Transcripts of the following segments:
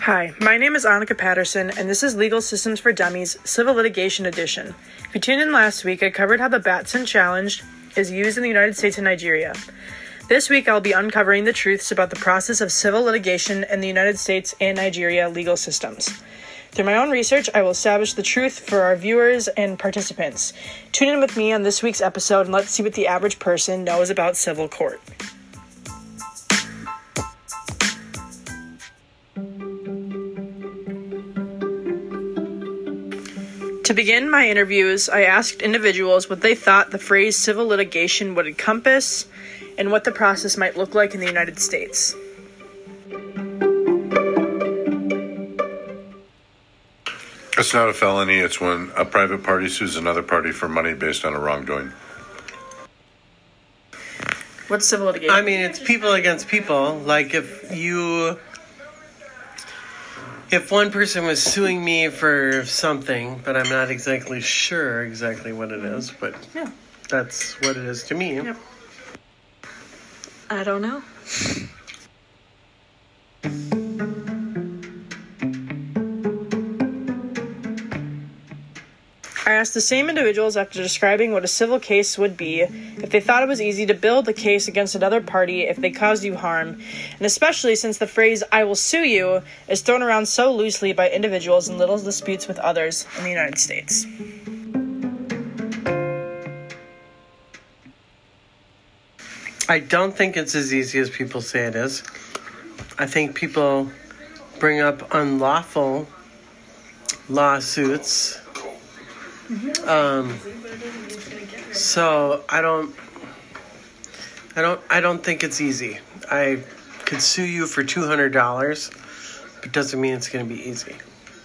Hi, my name is Annika Patterson, and this is Legal Systems for Dummies, Civil Litigation Edition. If you tuned in last week, I covered how the Batson Challenge is used in the United States and Nigeria. This week, I'll be uncovering the truths about the process of civil litigation in the United States and Nigeria legal systems. Through my own research, I will establish the truth for our viewers and participants. Tune in with me on this week's episode, and let's see what the average person knows about civil court. To begin my interviews, I asked individuals what they thought the phrase civil litigation would encompass and what the process might look like in the United States. It's not a felony. It's when a private party sues another party for money based on a wrongdoing. What's civil litigation? I mean, it's people against people. Like if one person was suing me for something, but I'm not exactly sure exactly what it is, but yeah, that's what it is to me. Yep. I don't know. I asked the same individuals after describing what a civil case would be if they thought it was easy to build a case against another party if they caused you harm, and especially since the phrase "I will sue you" is thrown around so loosely by individuals in little disputes with others in the United States. I don't think it's as easy as people say it is. I think people bring up unlawful lawsuits. So I don't think it's easy. I could sue you for $200, but doesn't mean it's going to be easy.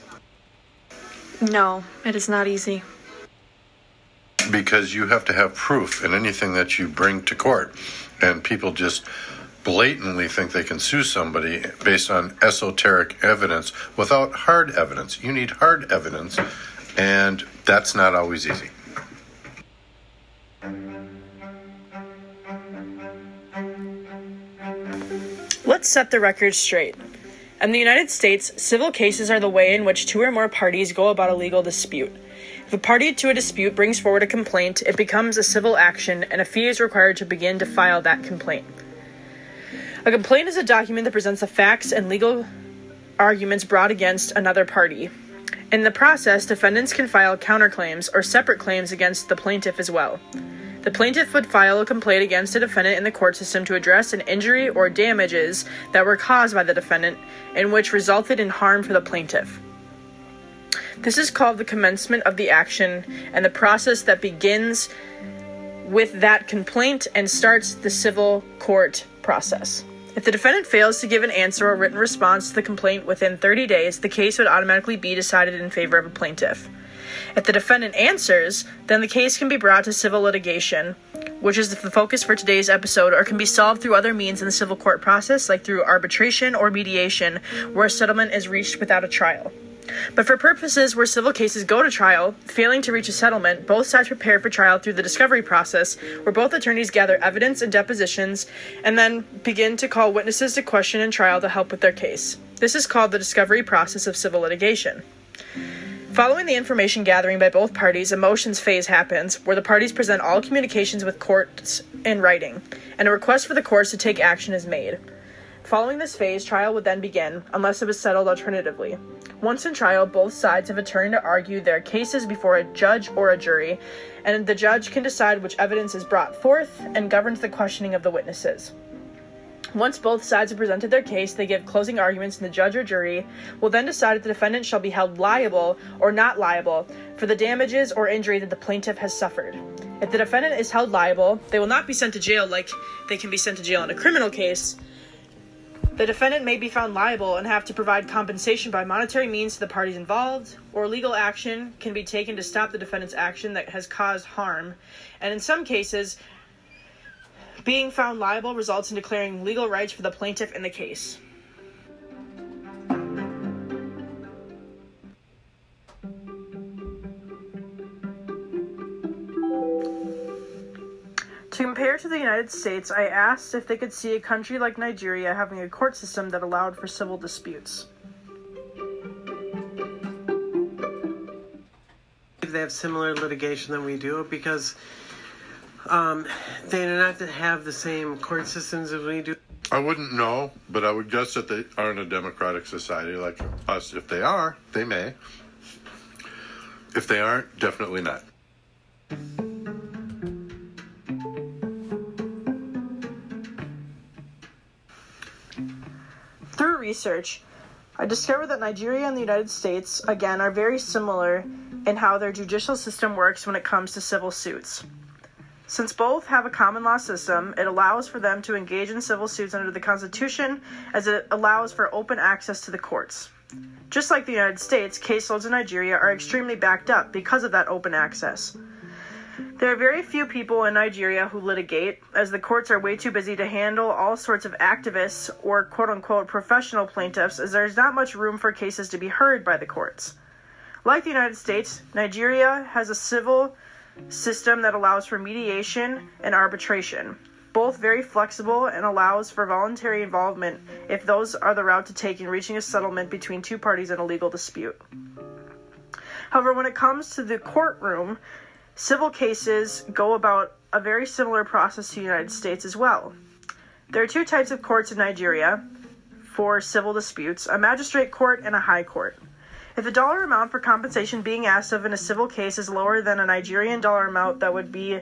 No, it is not easy. Because you have to have proof in anything that you bring to court. And people just blatantly think they can sue somebody based on esoteric evidence without hard evidence. You need hard evidence, and that's not always easy. Let's set the record straight. In the United States, civil cases are the way in which two or more parties go about a legal dispute. If a party to a dispute brings forward a complaint, it becomes a civil action, and a fee is required to begin to file that complaint. A complaint is a document that presents the facts and legal arguments brought against another party. In the process, defendants can file counterclaims or separate claims against the plaintiff as well. The plaintiff would file a complaint against a defendant in the court system to address an injury or damages that were caused by the defendant and which resulted in harm for the plaintiff. This is called the commencement of the action and the process that begins with that complaint and starts the civil court process. If the defendant fails to give an answer or written response to the complaint within 30 days, the case would automatically be decided in favor of a plaintiff. If the defendant answers, then the case can be brought to civil litigation, which is the focus for today's episode, or can be solved through other means in the civil court process, like through arbitration or mediation, where a settlement is reached without a trial. But for purposes where civil cases go to trial, failing to reach a settlement, both sides prepare for trial through the discovery process, where both attorneys gather evidence and depositions, and then begin to call witnesses to question and trial to help with their case. This is called the discovery process of civil litigation. Following the information gathering by both parties, a motions phase happens, where the parties present all communications with courts in writing, and a request for the courts to take action is made. Following this phase, trial would then begin, unless it was settled alternatively. Once in trial, both sides have a turn to argue their cases before a judge or a jury, and the judge can decide which evidence is brought forth and governs the questioning of the witnesses. Once both sides have presented their case, they give closing arguments, and the judge or jury will then decide if the defendant shall be held liable or not liable for the damages or injury that the plaintiff has suffered. If the defendant is held liable, they will not be sent to jail like they can be sent to jail in a criminal case. The defendant may be found liable and have to provide compensation by monetary means to the parties involved, or legal action can be taken to stop the defendant's action that has caused harm, and in some cases, being found liable results in declaring legal rights for the plaintiff in the case. To compare to the United States, I asked if they could see a country like Nigeria having a court system that allowed for civil disputes. have similar litigation than we do because they do not have the same court systems as we do. I wouldn't know, but I would guess that they aren't a democratic society like us. If they are, they may. If they aren't, definitely not. Through research, I discovered that Nigeria and the United States, again, are very similar in how their judicial system works when it comes to civil suits. Since both have a common law system, it allows for them to engage in civil suits under the Constitution, as it allows for open access to the courts. Just like the United States, caseloads in Nigeria are extremely backed up because of that open access. There are very few people in Nigeria who litigate, as the courts are way too busy to handle all sorts of activists or quote-unquote professional plaintiffs, as there is not much room for cases to be heard by the courts. Like the United States, Nigeria has a civil system that allows for mediation and arbitration, both very flexible and allows for voluntary involvement if those are the route to take in reaching a settlement between two parties in a legal dispute. However, when it comes to the courtroom, civil cases go about a very similar process to the United States as well. There are two types of courts in Nigeria for civil disputes: a magistrate court and a high court. If the dollar amount for compensation being asked of in a civil case is lower than a Nigerian dollar amount that would be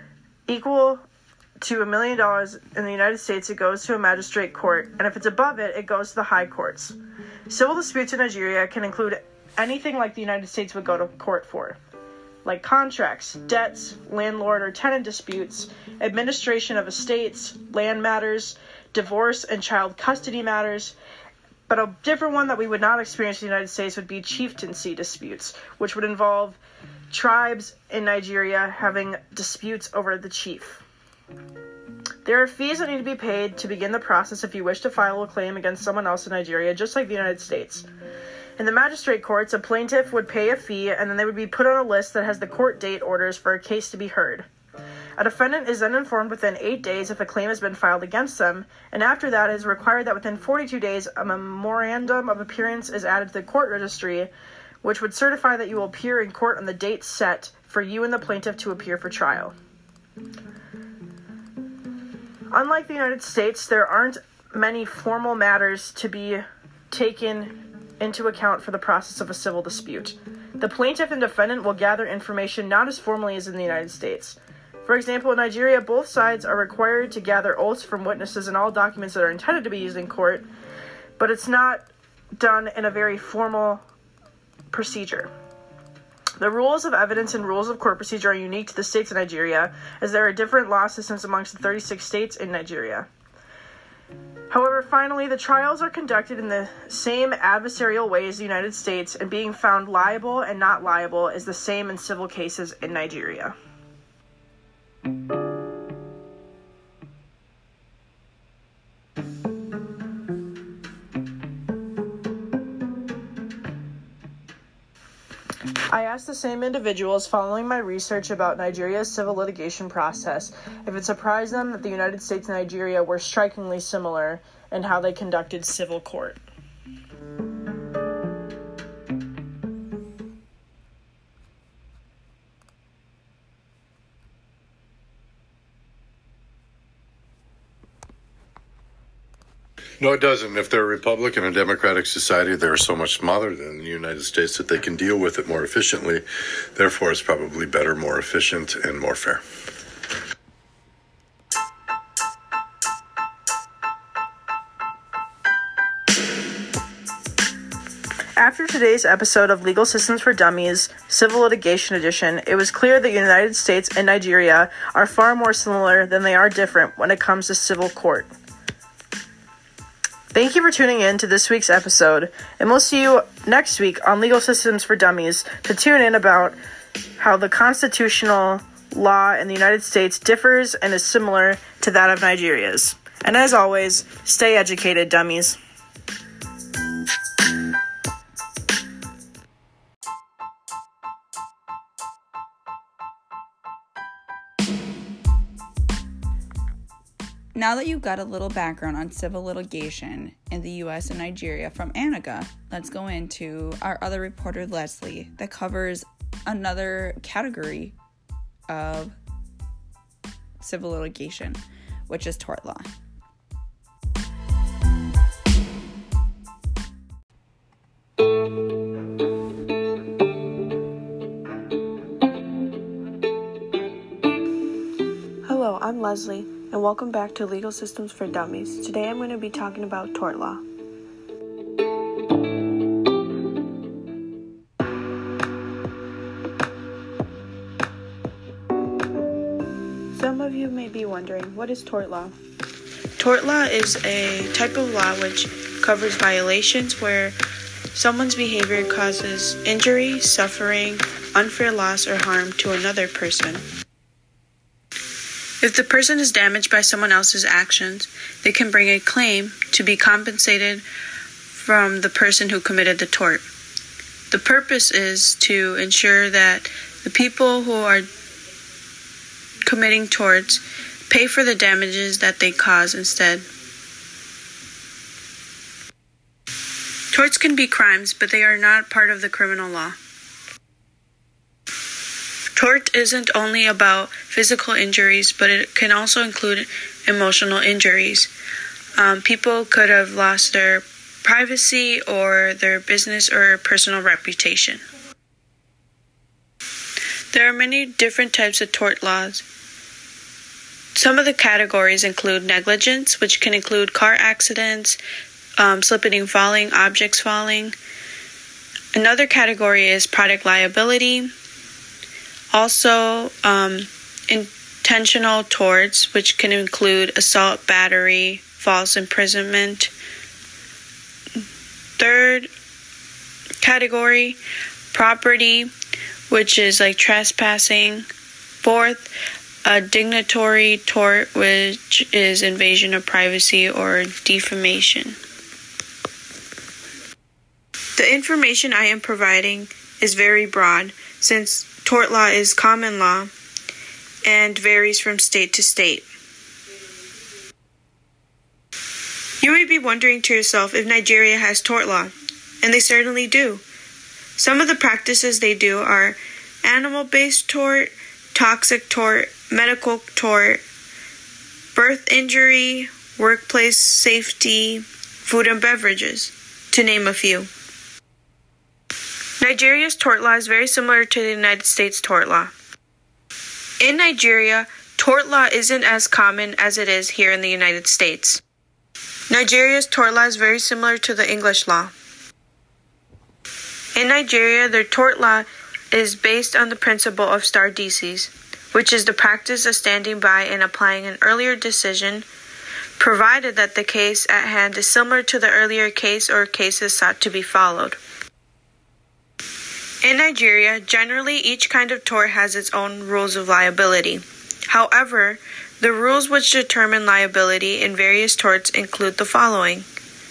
equal to $1 million in the United States, it goes to a magistrate court, and if it's above it, it goes to the high courts. Civil disputes in Nigeria can include anything like the United States would go to court for, like contracts, debts, landlord or tenant disputes, administration of estates, land matters, divorce and child custody matters. But a different one that we would not experience in the United States would be chieftaincy disputes, which would involve tribes in Nigeria having disputes over the chief. There are fees that need to be paid to begin the process if you wish to file a claim against someone else in Nigeria, just like the United States. In the magistrate courts, a plaintiff would pay a fee, and then they would be put on a list that has the court date orders for a case to be heard. A defendant is then informed within 8 days if a claim has been filed against them, and after that it is required that within 42 days a memorandum of appearance is added to the court registry, which would certify that you will appear in court on the date set for you and the plaintiff to appear for trial. Unlike the United States, there aren't many formal matters to be taken into account for the process of a civil dispute. The plaintiff and defendant will gather information not as formally as in the United States. For example, in Nigeria, both sides are required to gather oaths from witnesses and all documents that are intended to be used in court, but it's not done in a very formal procedure. The rules of evidence and rules of court procedure are unique to the states of Nigeria, as there are different law systems amongst the 36 states in Nigeria. However, finally, the trials are conducted in the same adversarial way as the United States, and being found liable and not liable is the same in civil cases in Nigeria. I asked the same individuals following my research about Nigeria's civil litigation process if it surprised them that the United States and Nigeria were strikingly similar in how they conducted civil court. No, it doesn't. If they're a republic and a democratic society, they're so much smaller than the United States that they can deal with it more efficiently. Therefore, it's probably better, more efficient, and more fair. After today's episode of Legal Systems for Dummies, Civil Litigation Edition, it was clear that the United States and Nigeria are far more similar than they are different when it comes to civil court. Thank you for tuning in to this week's episode, and we'll see you next week on Legal Systems for Dummies to tune in about how the constitutional law in the United States differs and is similar to that of Nigeria's. And as always, stay educated, dummies. Now that you've got a little background on civil litigation in the US and Nigeria from Annika, let's go into our other reporter, Leslie, that covers another category of civil litigation, which is tort law. Hello, I'm Leslie, and welcome back to Legal Systems for Dummies. Today I'm going to be talking about tort law. Some of you may be wondering, what is tort law? Tort law is a type of law which covers violations where someone's behavior causes injury, suffering, unfair loss, or harm to another person. If the person is damaged by someone else's actions, they can bring a claim to be compensated from the person who committed the tort. The purpose is to ensure that the people who are committing torts pay for the damages that they cause instead. Torts can be crimes, but they are not part of the criminal law. Tort isn't only about physical injuries, but it can also include emotional injuries. People could have lost their privacy or their business or personal reputation. There are many different types of tort laws. Some of the categories include negligence, which can include car accidents, slipping and falling, objects falling. Another category is product liability. Also, intentional torts, which can include assault, battery, false imprisonment. Third category, property, which is like trespassing. Fourth, a dignitary tort, which is invasion of privacy or defamation. The information I am providing is very broad, since tort law is common law and varies from state to state. You may be wondering to yourself if Nigeria has tort law, and they certainly do. Some of the practices they do are animal-based tort, toxic tort, medical tort, birth injury, workplace safety, food and beverages, to name a few. Nigeria's tort law is very similar to the United States tort law. In Nigeria, tort law isn't as common as it is here in the United States. Nigeria's tort law is very similar to the English law. In Nigeria, their tort law is based on the principle of stare decisis, which is the practice of standing by and applying an earlier decision, provided that the case at hand is similar to the earlier case or cases sought to be followed. In Nigeria, generally each kind of tort has its own rules of liability. However, the rules which determine liability in various torts include the following: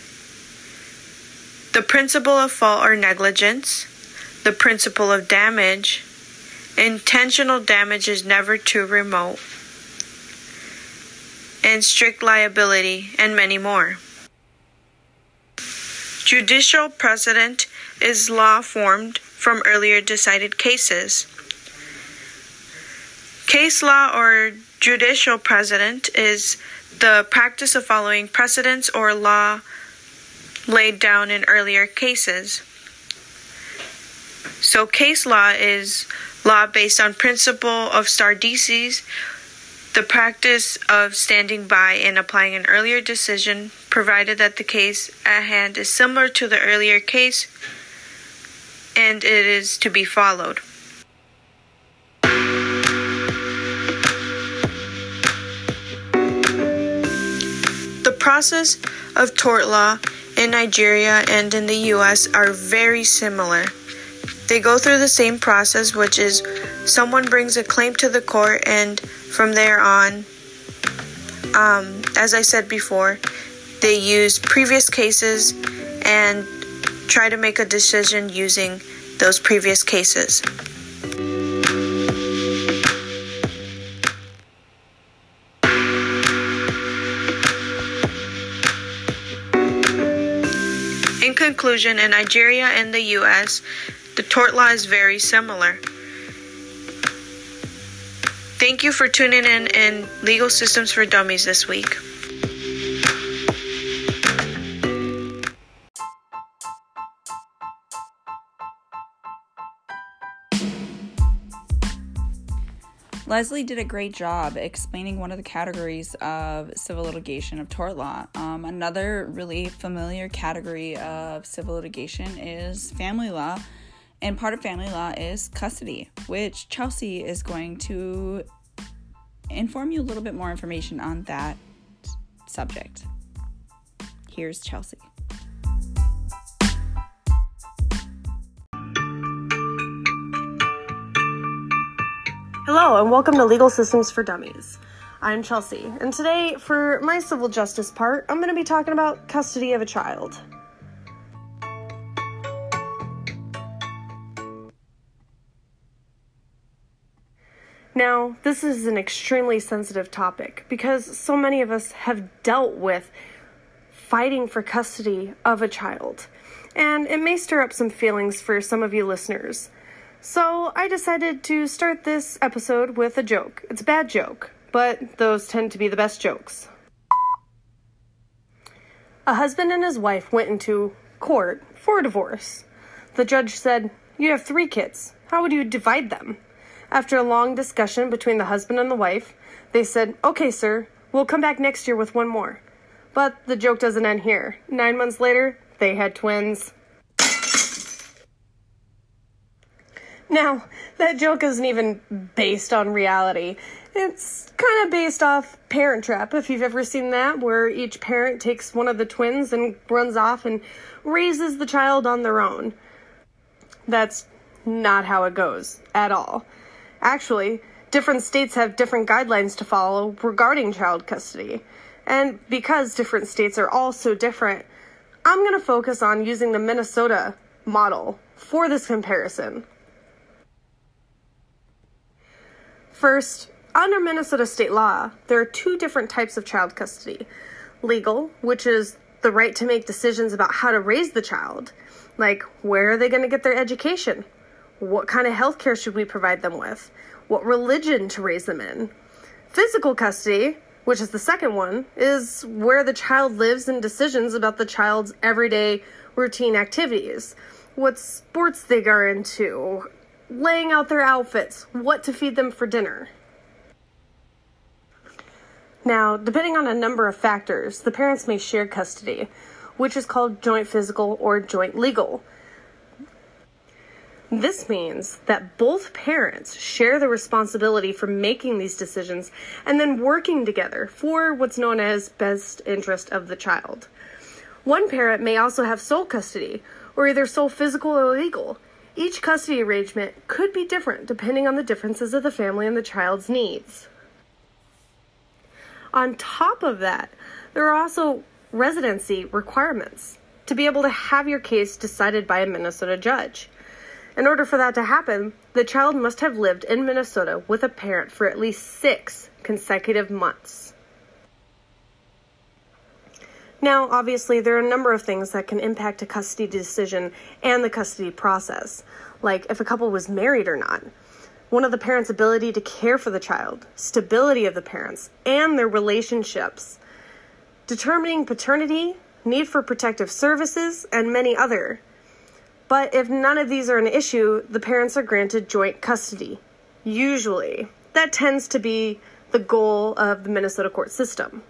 the principle of fault or negligence, the principle of damage, intentional damage is never too remote, and strict liability, and many more. Judicial precedent is law formed from earlier decided cases. Case law or judicial precedent is the practice of following precedents or law laid down in earlier cases. So case law is law based on principle of stare decisis, the practice of standing by and applying an earlier decision, provided that the case at hand is similar to the earlier case and it is to be followed. The process of tort law in Nigeria and in the US are very similar. They go through the same process, which is someone brings a claim to the court, and from there on, as I said before, they use previous cases and try to make a decision using those previous cases. In conclusion, in Nigeria and the US, the tort law is very similar. Thank you for tuning in Legal Systems for Dummies this week. Leslie did a great job explaining one of the categories of civil litigation of tort law. Another really familiar category of civil litigation is family law, and part of family law is custody, which Chelsea is going to inform you a little bit more information on that subject. Here's Chelsea. Hello, and welcome to Legal Systems for Dummies. I'm Chelsea, and today, for my civil justice part, I'm going to be talking about custody of a child. Now, this is an extremely sensitive topic because so many of us have dealt with fighting for custody of a child, and it may stir up some feelings for some of you listeners. So I decided to start this episode with a joke. It's a bad joke, but those tend to be the best jokes. A husband and his wife went into court for a divorce. The judge said, "You have 3 kids. How would you divide them?" After a long discussion between the husband and the wife, they said, "Okay, sir, we'll come back next year with 1 more." But the joke doesn't end here. 9 months later, they had twins. Now, that joke isn't even based on reality. It's kind of based off Parent Trap, if you've ever seen that, where each parent takes one of the twins and runs off and raises the child on their own. That's not how it goes at all. Actually, different states have different guidelines to follow regarding child custody. And because different states are all so different, I'm going to focus on using the Minnesota model for this comparison. First, under Minnesota state law, there are 2 different types of child custody. Legal, which is the right to make decisions about how to raise the child, like where are they going to get their education? What kind of health care should we provide them with? What religion to raise them in? Physical custody, which is the second one, is where the child lives and decisions about the child's everyday routine activities. What sports they are into, laying out their outfits, what to feed them for dinner. Now, depending on a number of factors, the parents may share custody, which is called joint physical or joint legal. This means that both parents share the responsibility for making these decisions and then working together for what's known as best interest of the child. One parent may also have sole custody, or either sole physical or legal. Each custody arrangement could be different depending on the differences of the family and the child's needs. On top of that, there are also residency requirements to be able to have your case decided by a Minnesota judge. In order for that to happen, the child must have lived in Minnesota with a parent for at least 6 consecutive months. Now, obviously, there are a number of things that can impact a custody decision and the custody process, like if a couple was married or not, one of the parents' ability to care for the child, stability of the parents, and their relationships, determining paternity, need for protective services, and many other. But if none of these are an issue, the parents are granted joint custody. Usually, that tends to be the goal of the Minnesota court system.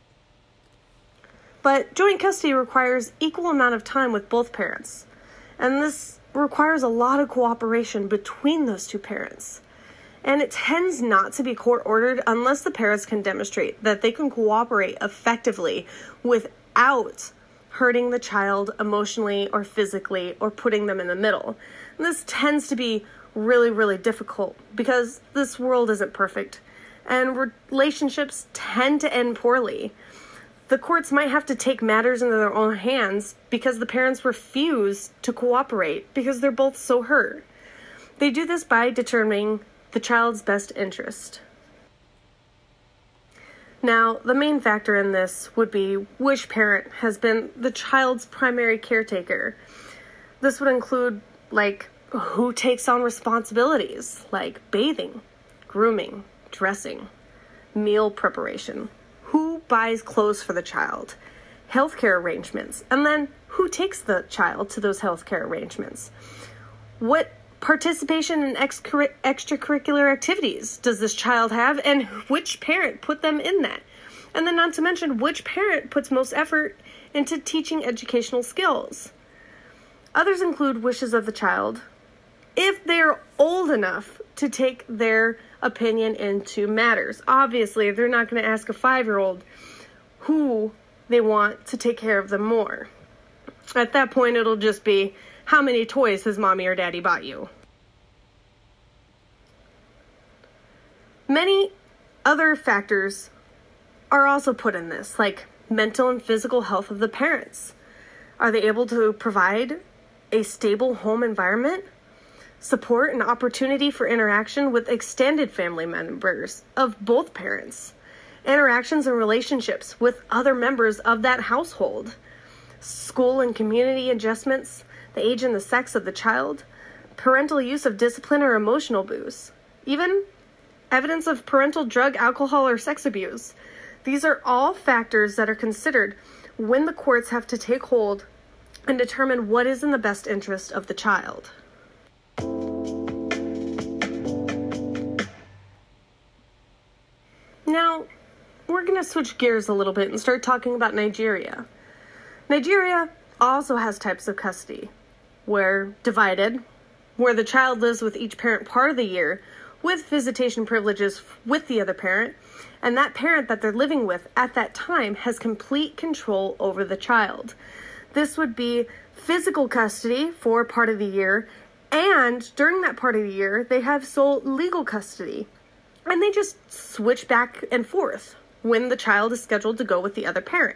But joint custody requires equal amount of time with both parents, and this requires a lot of cooperation between those 2 parents. And it tends not to be court-ordered unless the parents can demonstrate that they can cooperate effectively without hurting the child emotionally or physically or putting them in the middle. And this tends to be really, really difficult because this world isn't perfect, and relationships tend to end poorly. The courts might have to take matters into their own hands because the parents refuse to cooperate because they're both so hurt. They do this by determining the child's best interest. Now, the main factor in this would be which parent has been the child's primary caretaker. This would include, who takes on responsibilities like bathing, grooming, dressing, meal preparation, who buys clothes for the child, healthcare arrangements, and then who takes the child to those healthcare arrangements. What participation in extracurricular activities does this child have, and which parent put them in that? And then not to mention which parent puts most effort into teaching educational skills. Others include wishes of the child, if they're old enough to take their opinion into matters. Obviously, they're not going to ask a 5-year-old who they want to take care of them more. At that point, it'll just be, how many toys has mommy or daddy bought you? Many other factors are also put in this, like mental and physical health of the parents. Are they able to provide a stable home environment, support and opportunity for interaction with extended family members of both parents, interactions and relationships with other members of that household, school and community adjustments, the age and the sex of the child, parental use of discipline or emotional abuse, even evidence of parental drug, alcohol, or sex abuse. These are all factors that are considered when the courts have to take hold and determine what is in the best interest of the child. Now, we're going to switch gears a little bit and start talking about Nigeria. Nigeria also has types of custody, where divided, where the child lives with each parent part of the year, with visitation privileges with the other parent, and that parent that they're living with at that time has complete control over the child. This would be physical custody for part of the year, and during that part of the year, they have sole legal custody. And they just switch back and forth when the child is scheduled to go with the other parent.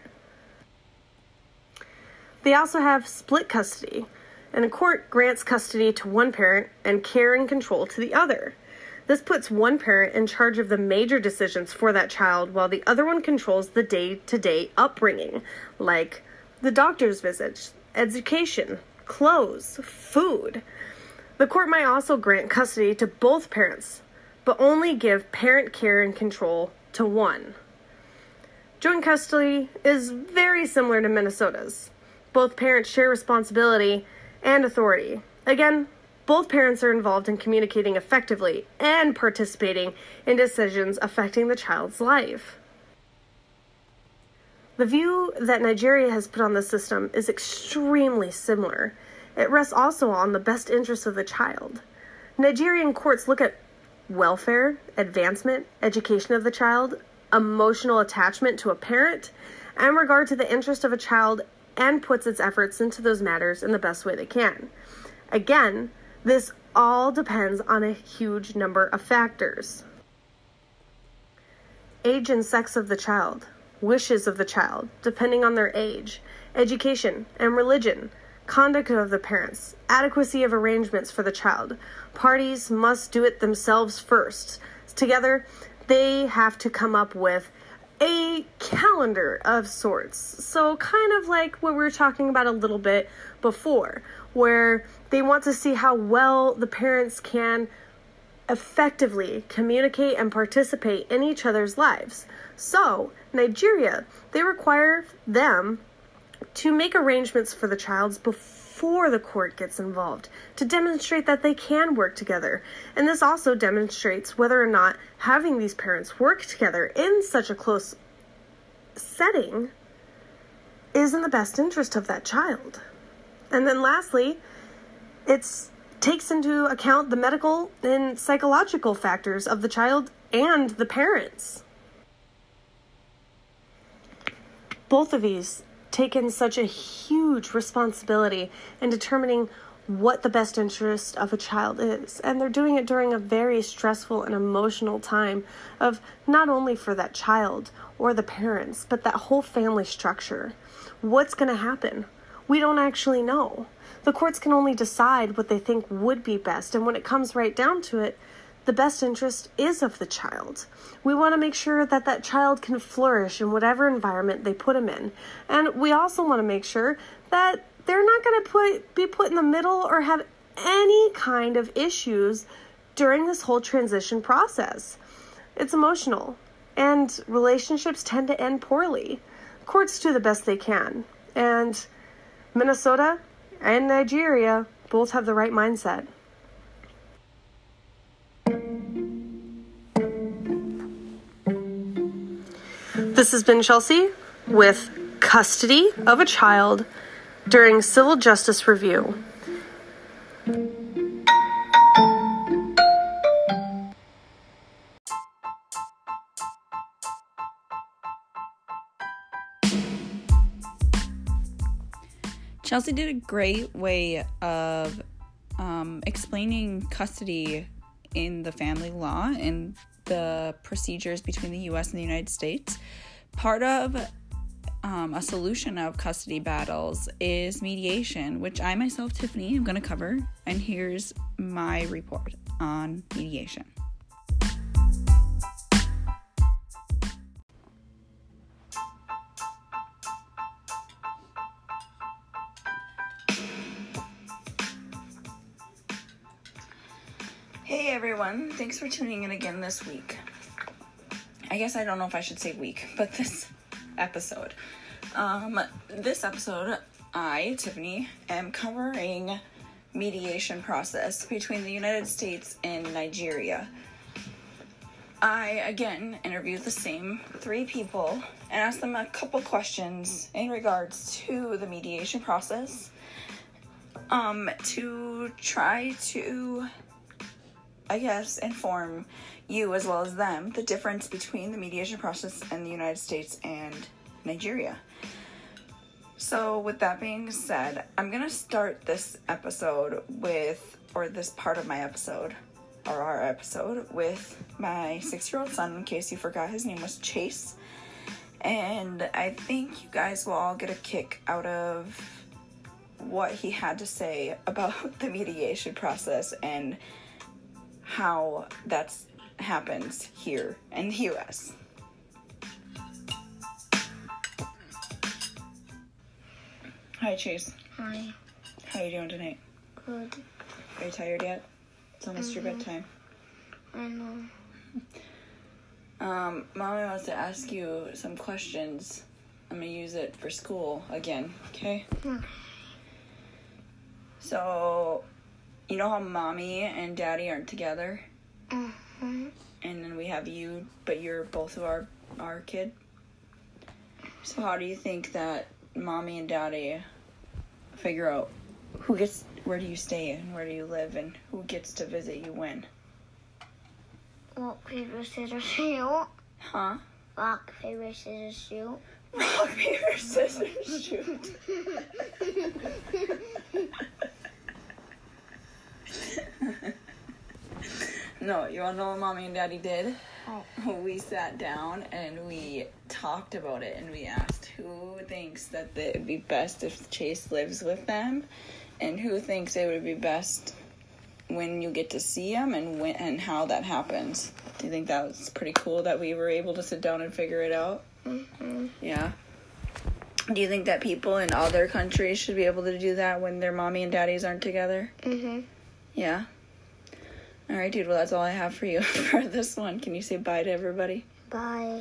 They also have split custody, and a court grants custody to one parent and care and control to the other. This puts one parent in charge of the major decisions for that child, while the other one controls the day-to-day upbringing, like the doctor's visits, education, clothes, food. The court might also grant custody to both parents, but only give parent care and control to one. Joint custody is very similar to Minnesota's. Both parents share responsibility and authority. Again, both parents are involved in communicating effectively and participating in decisions affecting the child's life. The view that Nigeria has put on the system is extremely similar. It rests also on the best interests of the child. Nigerian courts look at welfare, advancement, education of the child, emotional attachment to a parent, and regard to the interest of a child, and puts its efforts into those matters in the best way they can. Again, this all depends on a huge number of factors. Age and sex of the child, wishes of the child, depending on their age, education and religion, conduct of the parents, adequacy of arrangements for the child. Parties must do it themselves first. Together, they have to come up with a calendar of sorts. So kind of like what we were talking about a little bit before, where they want to see how well the parents can effectively communicate and participate in each other's lives. So, Nigeria, they require them to make arrangements for the child before the court gets involved, to demonstrate that they can work together. And this also demonstrates whether or not having these parents work together in such a close setting is in the best interest of that child. And then lastly, it takes into account the medical and psychological factors of the child and the parents. Both of these take in such a huge responsibility in determining what the best interest of a child is. And they're doing it during a very stressful and emotional time of not only for that child or the parents, but that whole family structure. What's going to happen? We don't actually know. The courts can only decide what they think would be best. And when it comes right down to it, the best interest is of the child. We want to make sure that that child can flourish in whatever environment they put him in. And we also want to make sure that they're not going to be put in the middle or have any kind of issues during this whole transition process. It's emotional, and relationships tend to end poorly. Courts do the best they can, and Minnesota and Nigeria both have the right mindset. This has been Chelsea with Custody of a Child during Civil Justice Review. Chelsea did a great way of explaining custody in the family law and the procedures between the U.S. and the United States. Part of a solution of custody battles is mediation, which I myself, Tiffany, am going to cover. And here's my report on mediation. Hey everyone, thanks for tuning in again this week. I guess I don't know if I should say week, but this episode. This episode, I, Tiffany, am covering mediation process between the United States and Nigeria. I, again, interviewed the same 3 people and asked them a couple questions in regards to the mediation process, to try to, I guess, inform you as well as them the difference between the mediation process in the United States and Nigeria. So with that being said, I'm going to start this episode with, or this part of my episode, or our episode, with my 6-year-old son, in case you forgot his name was Chase. And I think you guys will all get a kick out of what he had to say about the mediation process and how that's happens here in the U.S. Hi, Chase. Hi. How are you doing tonight? Good. Are you tired yet? It's almost your bedtime. I know. Mommy wants to ask you some questions. I'm gonna use it for school again, okay? So, you know how Mommy and Daddy aren't together? Mm-hmm. And then we have you, but you're both of our kid? So how do you think that Mommy and Daddy figure out where do you stay and where do you live and who gets to visit you when? Rock, paper, scissors, shoot. Huh? Rock, paper, scissors, shoot. Rock, paper, scissors, shoot. No, you wanna know what Mommy and Daddy did? Oh. We sat down and we talked about it and we asked who thinks that it would be best if Chase lives with them and who thinks it would be best when you get to see him and how that happens. Do you think that was pretty cool that we were able to sit down and figure it out? Mm-hmm. Yeah. Do you think that people in other countries should be able to do that when their mommy and daddies aren't together? Mm-hmm. Yeah. All right, dude. Well, that's all I have for you for this one. Can you say bye to everybody? Bye.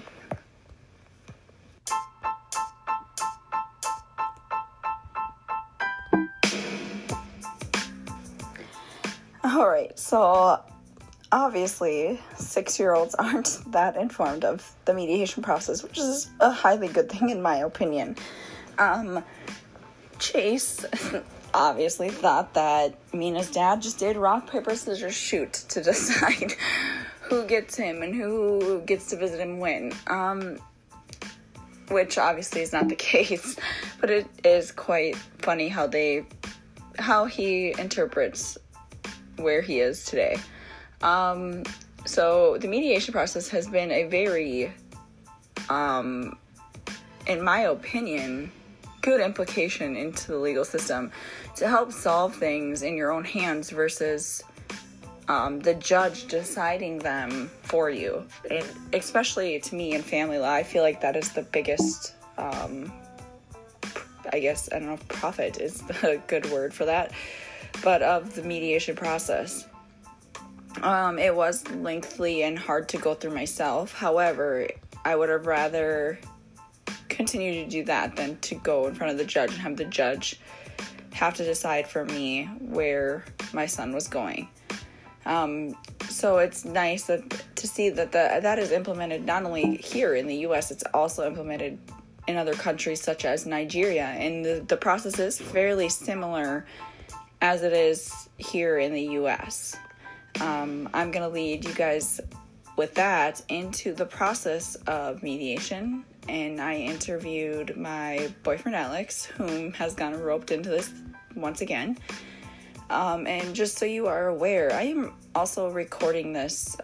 All right. So, obviously, 6-year-olds aren't that informed of the mediation process, which is a highly good thing in my opinion. Chase obviously thought that me and his dad just did rock, paper, scissors, shoot to decide who gets him and who gets to visit him when. Which obviously is not the case, but it is quite funny how he interprets where he is today. So the mediation process has been a very, in my opinion, good implication into the legal system to help solve things in your own hands versus the judge deciding them for you. And especially to me in family law, I feel like that is the biggest, I guess, I don't know if profit is the good word for that, but of the mediation process. It was lengthy and hard to go through myself. However, I would have rather continue to do that than to go in front of the judge and have the judge have to decide for me where my son was going. So it's nice to see that that is implemented not only here in the U.S., it's also implemented in other countries such as Nigeria. And the process is fairly similar as it is here in the U.S. I'm going to lead you guys with that into the process of mediation. And I interviewed my boyfriend, Alex, whom has gotten roped into this once again. And just so you are aware, I am also recording this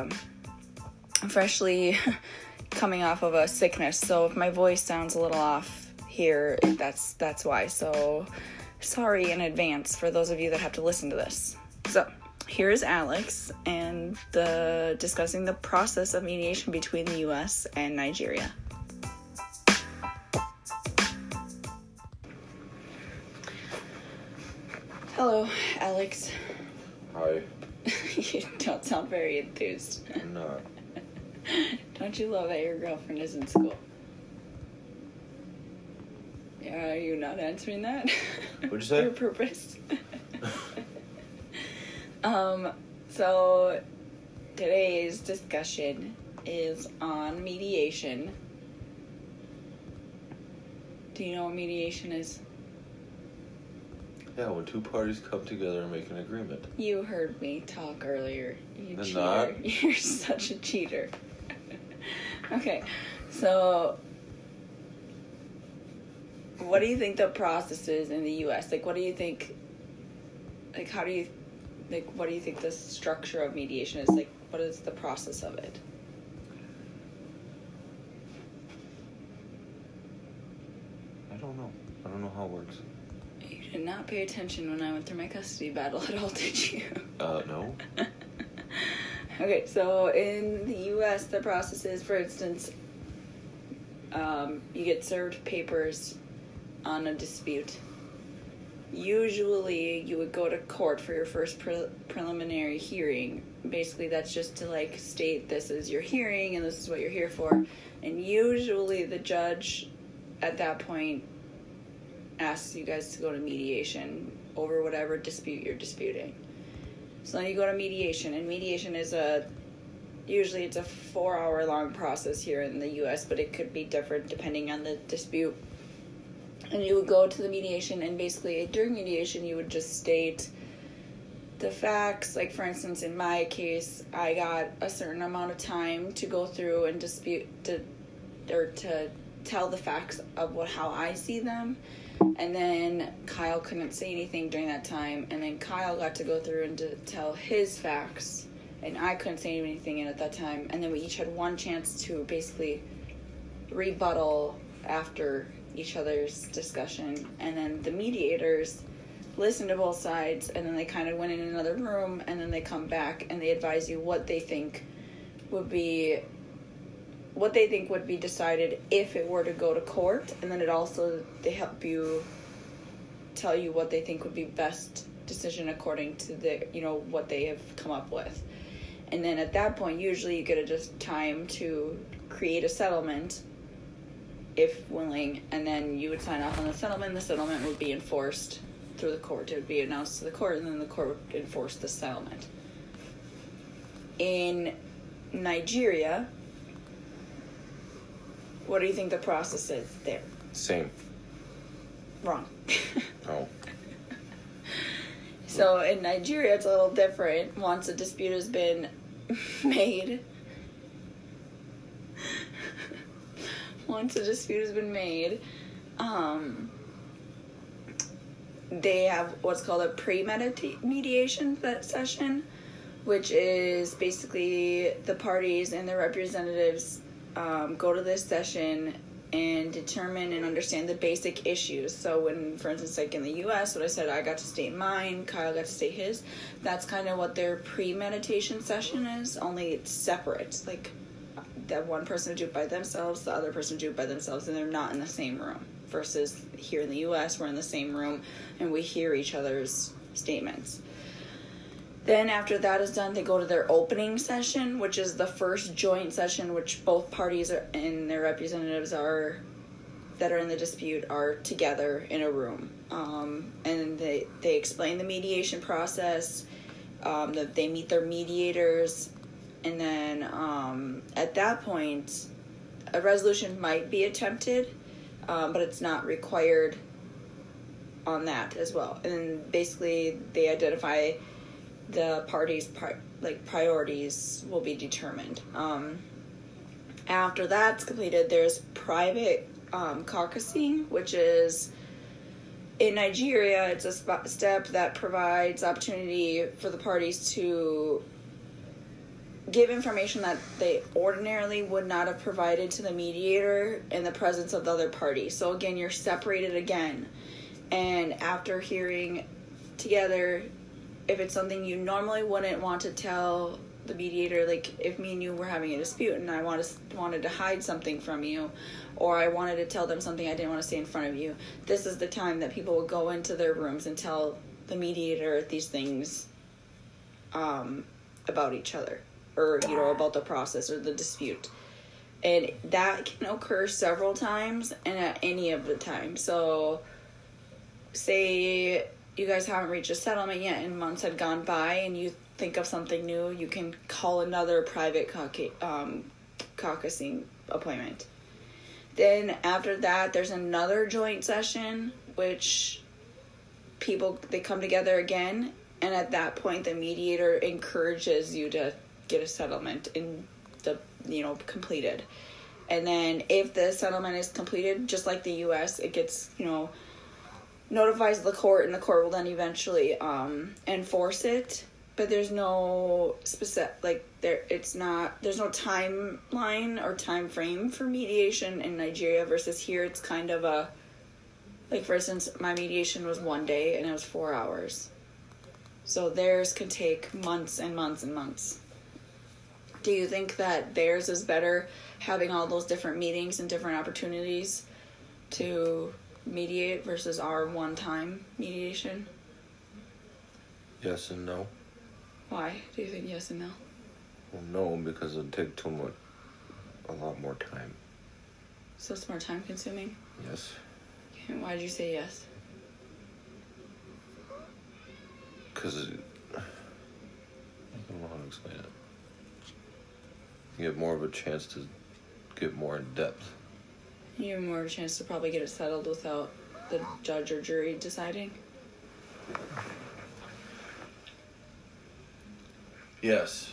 freshly coming off of a sickness. So if my voice sounds a little off here, that's why. So sorry in advance for those of you that have to listen to this. So here's Alex and discussing the process of mediation between the U.S. and Nigeria. Hello, Alex. Hi. You don't sound very enthused. I'm not. Don't you love that your girlfriend is in school? Yeah, are you not answering that? What'd you say? For purpose. So today's discussion is on mediation. Do you know what mediation is? Yeah, when two parties come together and make an agreement. You heard me talk earlier. You I'm cheater. not. You're such a cheater. Okay, so what do you think the process is in the U.S.? Like, what do you think? Like, how do you? Like, what do you think the structure of mediation is? Like, what is the process of it? I don't know. I don't know how it works. You did not pay attention when I went through my custody battle at all, did you? No. Okay, so in the U.S., the process is, for instance, you get served papers on a dispute. Usually, you would go to court for your first preliminary hearing. Basically, that's just to, like, state this is your hearing and this is what you're here for. And usually, the judge at that point asks you guys to go to mediation over whatever dispute you're disputing. So then you go to mediation, and mediation is usually it's a 4-hour long process here in the U.S., but it could be different depending on the dispute. And you would go to the mediation, and basically during mediation you would just state the facts. Like, for instance, in my case, I got a certain amount of time to go through and dispute to tell the facts of how I see them. And then Kyle couldn't say anything during that time. And then Kyle got to go through and to tell his facts. And I couldn't say anything at that time. And then we each had one chance to basically rebuttal after each other's discussion. And then the mediators listened to both sides. And then they kind of went in another room. And then they come back and they advise you what they think would be decided if it were to go to court. And then they help you tell you what they think would be best decision according to what they have come up with. And then at that point, usually you get just time to create a settlement, if willing, and then you would sign off on the settlement. The settlement would be enforced through the court. It would be announced to the court, and then the court would enforce the settlement. In Nigeria, what do you think the process is there? Same. Wrong. Oh. So in Nigeria, it's a little different. Once a dispute has been made, they have what's called a pre-mediation session, which is basically the parties and their representatives go to this session and determine and understand the basic issues. So when, for instance, like in the U.S., what I said, I got to state mine, Kyle got to state his, that's kind of what their pre-meditation session is, only it's separate. Like, that one person would do it by themselves, the other person would do it by themselves, and they're not in the same room. Versus here in the U.S., we're in the same room, and we hear each other's statements. Then after that is done, they go to their opening session, which is the first joint session, which both parties and their representatives that are in the dispute are together in a room. And they explain the mediation process, that they meet their mediators, and then at that point, a resolution might be attempted, but it's not required on that as well. And basically, they identify the parties' priorities will be determined. After that's completed, there's private caucusing, which is in Nigeria. It's a step that provides opportunity for the parties to give information that they ordinarily would not have provided to the mediator in the presence of the other party. So again, you're separated again, and after hearing together, if it's something you normally wouldn't want to tell the mediator, like if me and you were having a dispute and I wanted to hide something from you, or I wanted to tell them something I didn't want to say in front of you, this is the time that people will go into their rooms and tell the mediator these things about each other, or about the process or the dispute. And that can occur several times and at any of the time. So say you guys haven't reached a settlement yet and months had gone by and you think of something new, you can call another private caucusing appointment. Then after that, there's another joint session, which they come together again, and at that point, the mediator encourages you to get a settlement completed. And then if the settlement is completed, just like the U.S., it gets, notifies the court, and the court will then eventually enforce it. But there's no specific, there's no timeline or time frame for mediation in Nigeria versus here. It's kind of for instance, my mediation was 1 day and it was 4 hours. So theirs can take months and months and months. Do you think that theirs is better, having all those different meetings and different opportunities to mediate versus our one-time mediation? Yes and no. Why do you think yes and no? Well, no, because it'd take a lot more time. So it's more time consuming? Yes. Okay, why did you say yes? Because I don't know how to explain it. You get more of a chance to get more in depth. You have more of a chance to probably get it settled without the judge or jury deciding? Yes.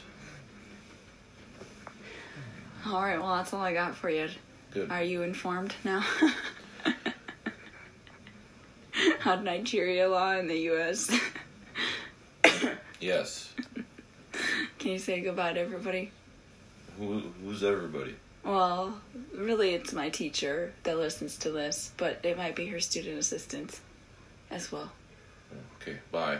All right, well, that's all I got for you. Good. Are you informed now? On Nigeria law in the U.S.? Yes. Can you say goodbye to everybody? Who's everybody? Well, really it's my teacher that listens to this, but it might be her student assistants as well. Okay, bye.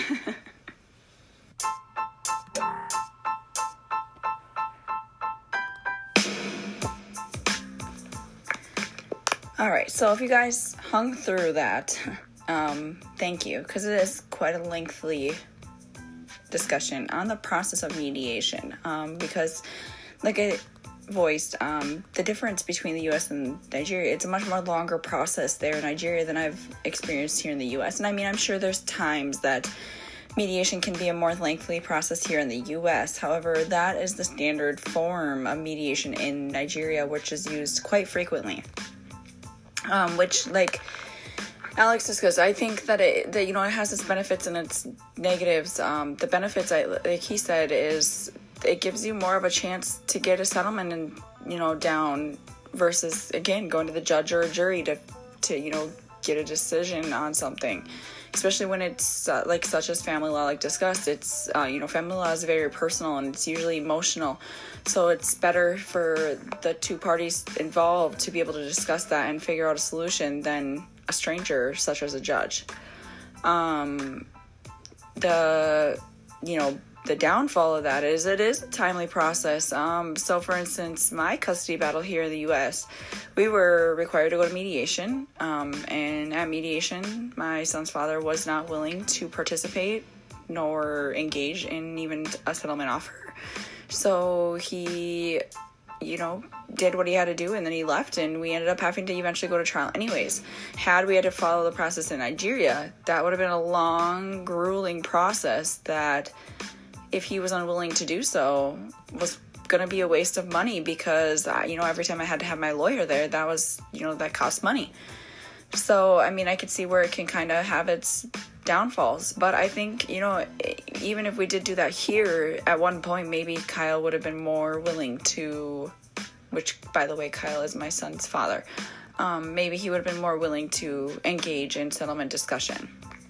All right, so if you guys hung through that, thank you, because it is quite a lengthy discussion on the process of mediation, because like I voiced, the difference between the U.S. and Nigeria, it's a much more longer process there in Nigeria than I've experienced here in the U.S. And I mean, I'm sure there's times that mediation can be a more lengthy process here in the U.S. However, that is the standard form of mediation in Nigeria, which is used quite frequently. Which, like Alex discussed, I think that it has its benefits and its negatives. The benefits, like he said, is it gives you more of a chance to get a settlement and down versus, again, going to the judge or a jury to get a decision on something. Especially when it's like such as family law, like discussed. It's family law is very personal and it's usually emotional, so it's better for the two parties involved to be able to discuss that and figure out a solution than a stranger such as a judge. The downfall of that is it is a timely process. So for instance, my custody battle here in the U.S., we were required to go to mediation. And at mediation, my son's father was not willing to participate, nor engage in even a settlement offer. So he, did what he had to do, and then he left, and we ended up having to eventually go to trial anyways. Had we had to follow the process in Nigeria, that would have been a long, grueling process that, if he was unwilling to do so, was going to be a waste of money, because, every time I had to have my lawyer there, that was, that cost money. So, I could see where it can kind of have its downfalls, but I think, even if we did do that here, at one point, maybe Kyle would have been more willing to, which, by the way, Kyle is my son's father, maybe he would have been more willing to engage in settlement discussion.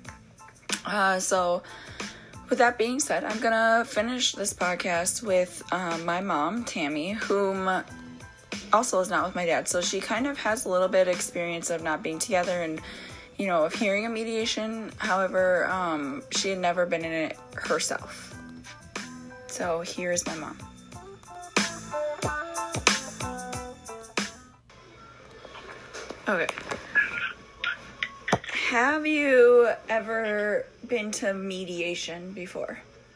So, with that being said, I'm gonna finish this podcast with my mom, Tammy, whom also is not with my dad, so she kind of has a little bit of experience of not being together and, of hearing a mediation. However, she had never been in it herself. So here's my mom. Okay. Have you ever been to mediation before?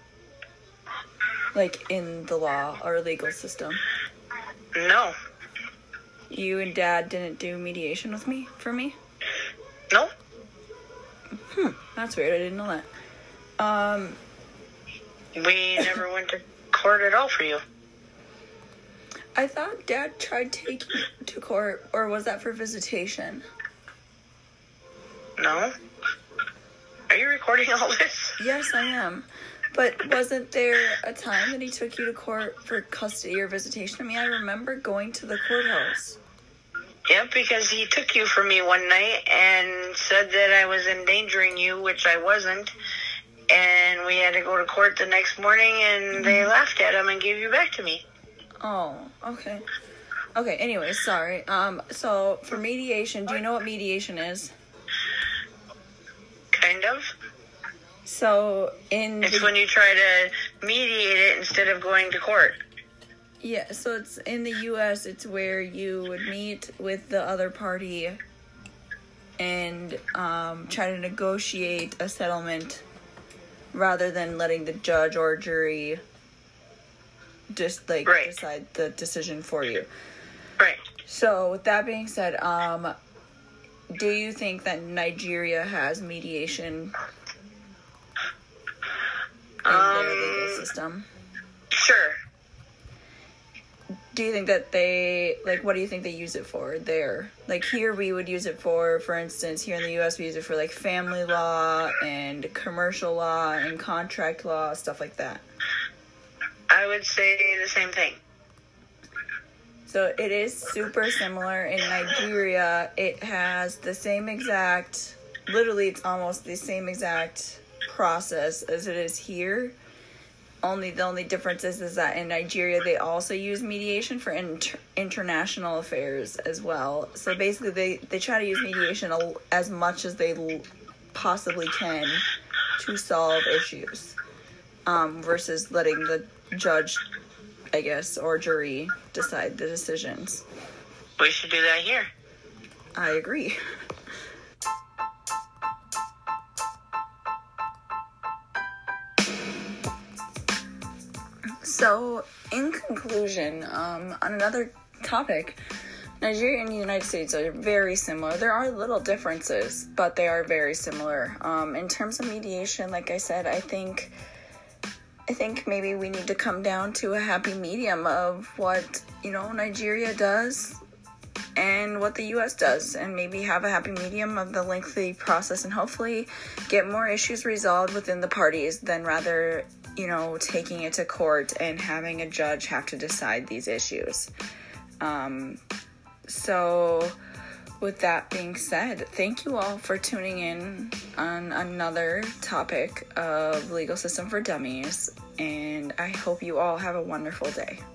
Like in the law or legal system? No. You and Dad didn't do mediation for me? No. That's weird. I didn't know that. We never went to court at all for you. I thought Dad tried taking you to court, or was that for visitation? No. Are you recording all this? Yes, I am. But wasn't there a time that he took you to court for custody or visitation? I remember going to the courthouse. Yep, because he took you from me one night and said that I was endangering you, which I wasn't. And we had to go to court the next morning, and they laughed at him and gave you back to me. Oh, okay. Okay, anyway, sorry. So for mediation, do you know what mediation is? Kind of. So it's when you try to mediate it instead of going to court. Yeah, so it's in the U.S., it's where you would meet with the other party and try to negotiate a settlement rather than letting the judge or jury just decide the decision for you. Right. So with that being said, do you think that Nigeria has mediation in their legal system? Sure. Do you think that what do you think they use it for there? Here we would use it for instance, here in the U.S. we use it for family law and commercial law and contract law, stuff like that. I would say the same thing. So it is super similar. In Nigeria, it has the same exact, literally it's almost the same exact process as it is here. The only difference is that in Nigeria, they also use mediation for international affairs as well. So basically, they try to use mediation as much as they possibly can to solve issues, versus letting the judge, I guess, or jury decide the decisions. We should do that here. I agree. So, in conclusion, on another topic, Nigeria and the United States are very similar. There are little differences, but they are very similar. In terms of mediation, like I said, I think maybe we need to come down to a happy medium of what, Nigeria does and what the U.S. does, and maybe have a happy medium of the lengthy process and hopefully get more issues resolved within the parties than rather, taking it to court and having a judge have to decide these issues. So with that being said, thank you all for tuning in on another topic of Legal System for Dummies, and I hope you all have a wonderful day.